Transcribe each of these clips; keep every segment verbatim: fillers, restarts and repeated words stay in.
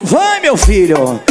Vai, meu filho.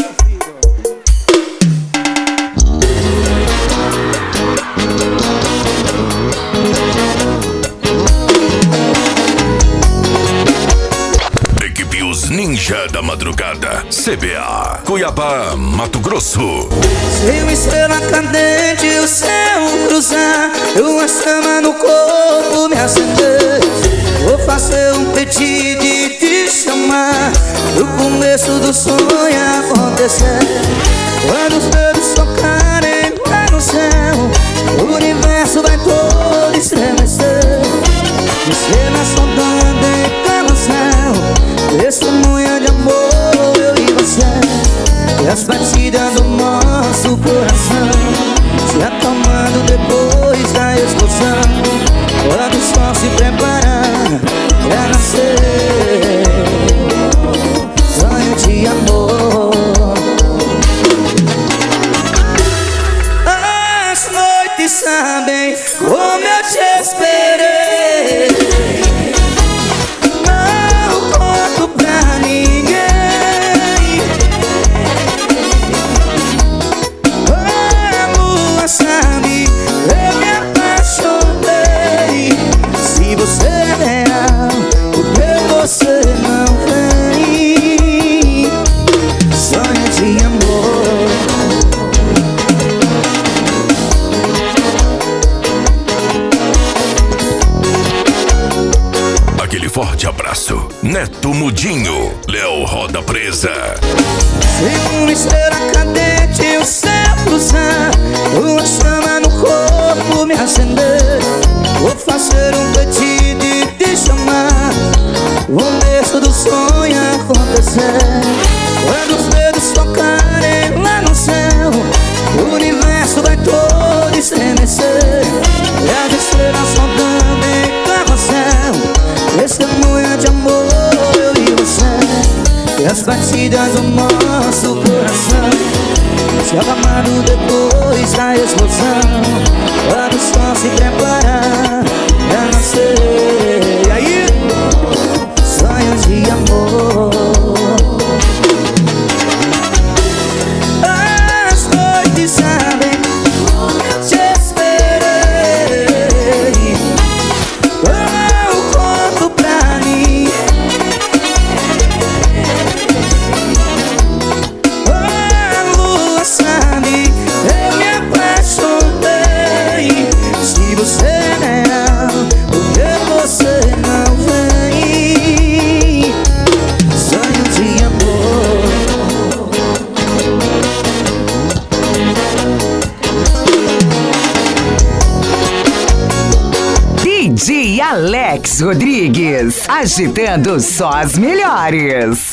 Equipe Os Ninja da Madrugada, C B A, Cuiabá, Mato Grosso. Se uma estrela cadente o céu cruzar, uma chama no corpo me acender, vou fazer um pedido e te chamar, no começo do sonho acontecer. Quando os dedos tocarem lá no céu, o universo vai todo estremecer. Estrela sondando em carrossel, testemunha de amor, eu e você. E as batidas do nosso coração se acalmando depois da explosão, quando o sol se preparar pra nascer. Sonho de amor. As noites sabem como eu te esperei, não conto pra ninguém. A lua sabe, eu me apaixonei. Se você é real, por que você não vem? Sonho de amor. Aquele forte abraço. Neto Mudinho, Léo Roda Presa. Se uma estrela cadente o céu cruzar, uma chama no corpo me acender, vou fazer um pedido e te chamar, o começo do sonho acontecer. Quando os dedos tocarem lá no céu, o universo vai todo estremecer. E as estrelas sondando em carrossel, testemunha de amor, eu e você. E as batidas do nosso coração se acalmando depois da explosão, quando o sol se preparar pra nascer. E aí? Sonhos de amor. As noites sabem como eu te esperei, não conto pra ninguém. A lua sabe, eu me apaixonei. Se você é real, por que você não vem? Sonho de amor. D J Alex Rodrigues, agitando só as melhores.